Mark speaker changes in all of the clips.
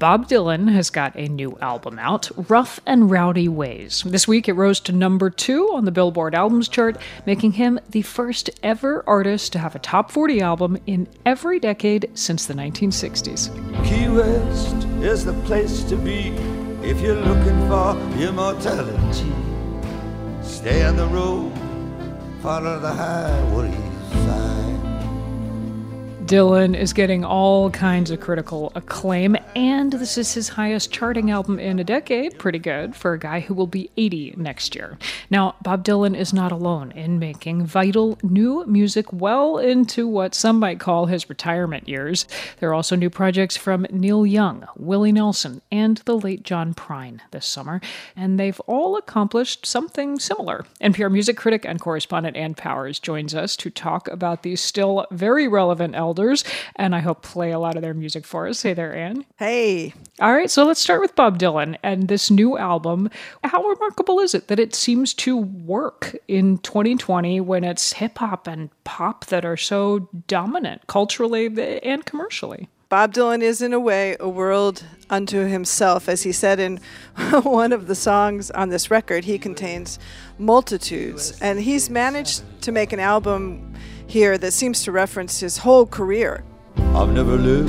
Speaker 1: Bob Dylan has got a new album out, Rough and Rowdy Ways. This week it rose to number 2 on the Billboard Albums chart, making him the first ever artist to have a top 40 album in every decade since the 1960s.
Speaker 2: Key West is the place to be if you're looking for immortality. Stay on the road, follow the highway sign.
Speaker 1: Dylan is getting all kinds of critical acclaim, and this is his highest charting album in a decade. Pretty good for a guy who will be 80 next year. Now, Bob Dylan is not alone in making vital new music well into what some might call his retirement years. There are also new projects from Neil Young, Willie Nelson, and the late John Prine this summer, and they've all accomplished something similar. NPR music critic and correspondent Ann Powers joins us to talk about these still very relevant elders, and I hope play a lot of their music for us. Hey there, Ann.
Speaker 3: Hey.
Speaker 1: All right, so let's start with Bob Dylan and this new album. How remarkable is it that it seems to work in 2020 when it's hip-hop and pop that are so dominant culturally and commercially?
Speaker 3: Bob Dylan is, in a way, a world unto himself. As he said in one of the songs on this record, he contains multitudes. And he's managed to make an album here that seems to reference his whole career.
Speaker 2: I've never lived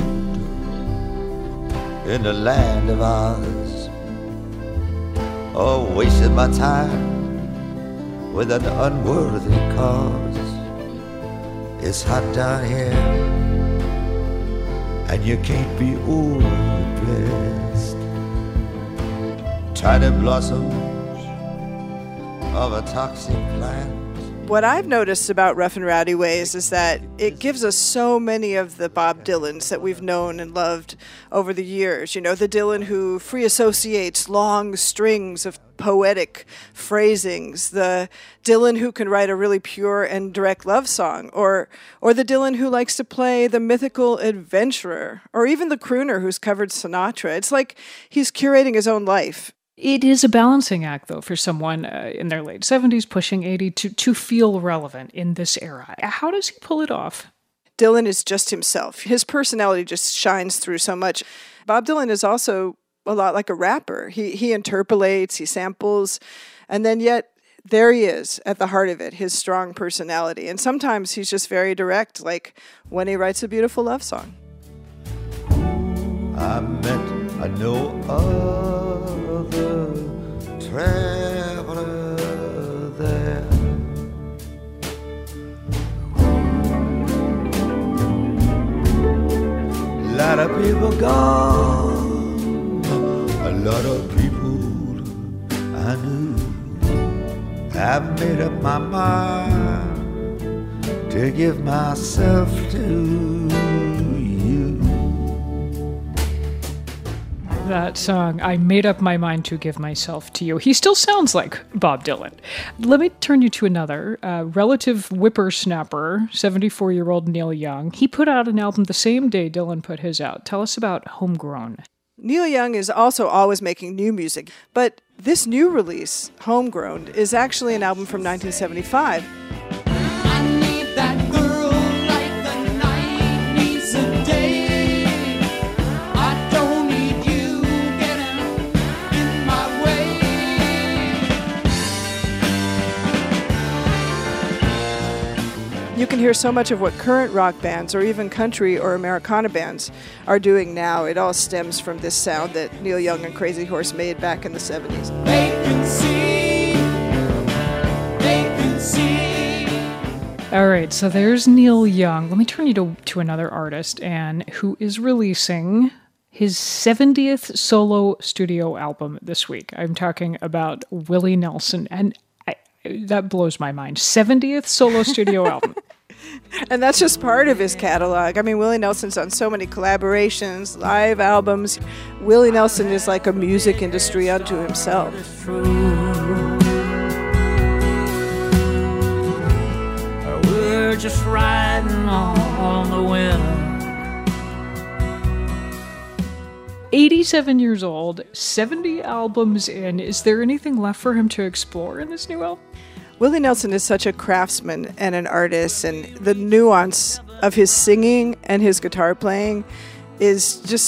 Speaker 2: in the land of Oz, or wasted my time with an unworthy cause. It's hot down here, and you can't be overdressed. Tiny blossoms of a toxic plant.
Speaker 3: What I've noticed about Rough and Rowdy Ways is that it gives us so many of the Bob Dylans that we've known and loved over the years. You know, the Dylan who free associates long strings of poetic phrasings, the Dylan who can write a really pure and direct love song, or the Dylan who likes to play the mythical adventurer, or even the crooner who's covered Sinatra. It's like he's curating his own life.
Speaker 1: It is a balancing act, though, for someone in their late 70s, pushing 80, to feel relevant in this era. How does he pull it off?
Speaker 3: Dylan is just himself. His personality just shines through so much. Bob Dylan is also a lot like a rapper. He interpolates, he samples, and then yet there he is at the heart of it, his strong personality. And sometimes he's just very direct, like when he writes a beautiful love song.
Speaker 2: I met no other traveler there. A lot of people gone, a lot of people I knew. I've made up my mind to give myself to you.
Speaker 1: That song, I made up my mind to give myself to you. He still sounds like Bob Dylan. Let me turn you to another relative whippersnapper, 74-year-old Neil Young. He put out an album the same day Dylan put his out. Tell us about Homegrown.
Speaker 3: Neil Young is also always making new music, but this new release, Homegrown, is actually an album from 1975. You can hear so much of what current rock bands or even country or Americana bands are doing now. It all stems from this sound that Neil Young and Crazy Horse made back in the 70s.
Speaker 4: They can see.
Speaker 1: All right, so there's Neil Young. Let me turn you to another artist, Anne, who is releasing his 70th solo studio album this week. I'm talking about Willie Nelson, and that blows my mind. 70th solo studio album.
Speaker 3: And that's just part of his catalog. I mean, Willie Nelson's done so many collaborations, live albums. Willie Nelson is like a music industry unto himself.
Speaker 4: We're just riding on the wind.
Speaker 1: 87 years old, 70 albums in. Is there anything left for him to explore in this new album?
Speaker 3: Willie Nelson is such a craftsman and an artist, and the nuance of his singing and his guitar playing is just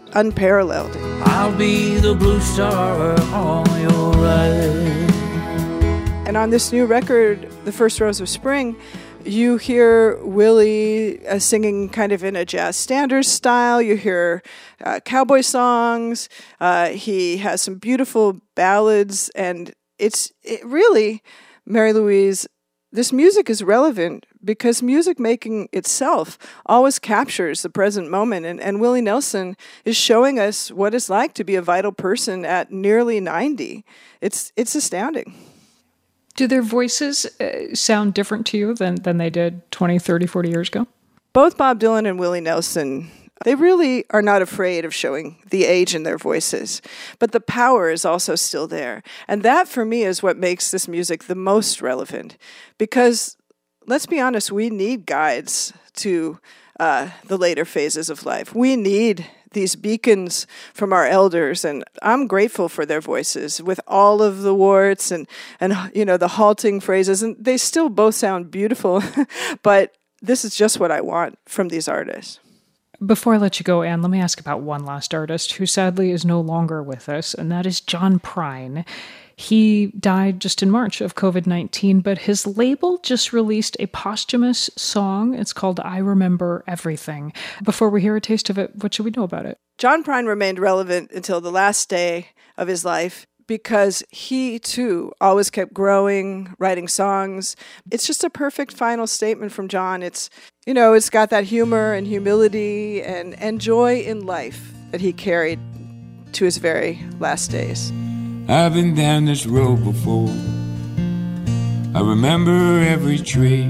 Speaker 3: unparalleled.
Speaker 4: I'll be the blue star on your ride.
Speaker 3: And on this new record, The First Rose of Spring, you hear Willie singing kind of in a jazz standards style. You hear cowboy songs. He has some beautiful ballads. And it really, Mary Louise, this music is relevant because music making itself always captures the present moment. And Willie Nelson is showing us what it's like to be a vital person at nearly 90. It's astounding.
Speaker 1: Do their voices sound different to you than they did 20, 30, 40 years ago?
Speaker 3: Both Bob Dylan and Willie Nelson, they really are not afraid of showing the age in their voices. But the power is also still there. And that, for me, is what makes this music the most relevant. Because, let's be honest, we need guides to the later phases of life. We need these beacons from our elders, and I'm grateful for their voices with all of the warts and the halting phrases, and they still both sound beautiful, but this is just what I want from these artists.
Speaker 1: Before I let you go, Anne, let me ask about one last artist who sadly is no longer with us, and that is John Prine. He died just in March of COVID-19, but his label just released a posthumous song. It's called I Remember Everything. Before we hear a taste of it, what should we know about it?
Speaker 3: John Prine remained relevant until the last day of his life because he, too, always kept growing, writing songs. It's just a perfect final statement from John. It's got that humor and humility and joy in life that he carried to his very last days.
Speaker 5: I've been down this road before. I remember every tree,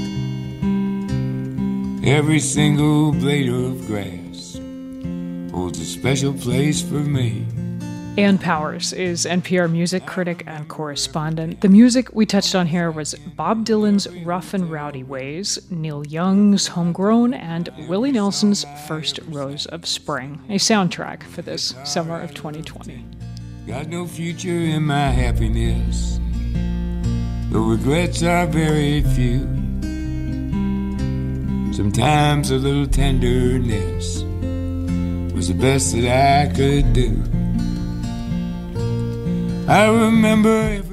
Speaker 5: every single blade of grass holds a special place for me.
Speaker 1: Ann Powers is NPR music critic and correspondent. The music we touched on here was Bob Dylan's Rough and Rowdy Ways, Neil Young's Homegrown, and Willie Nelson's First Rose of Spring, a soundtrack for this summer of 2020.
Speaker 5: Got no future in my happiness. The regrets are very few. Sometimes a little tenderness was the best that I could do. I remember every